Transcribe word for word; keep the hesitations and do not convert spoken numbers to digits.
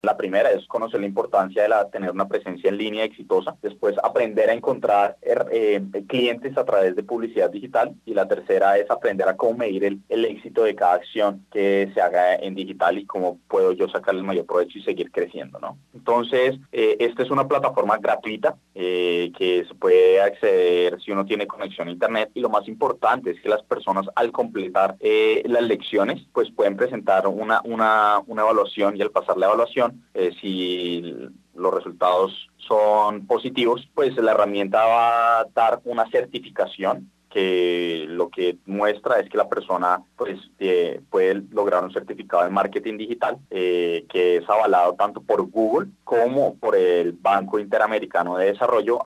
La primera es conocer la importancia de la, tener una presencia en línea exitosa, después aprender a encontrar eh, clientes a través de publicidad digital, y la tercera es aprender a cómo medir el, el éxito de cada acción que se haga en digital y cómo puedo yo sacarle el mayor provecho y seguir creciendo, ¿no? Entonces, eh, esta es una plataforma gratuita eh, que se puede acceder si uno tiene conexión a internet, y lo más importante es que las personas al completar eh, las lecciones pues pueden presentar una, una, una evaluación, y al pasar la evaluación Eh, si los resultados son positivos, pues la herramienta va a dar una certificación que lo que muestra es que la persona pues eh, puede lograr un certificado en marketing digital eh, que es avalado tanto por Google como por el Banco Interamericano de Desarrollo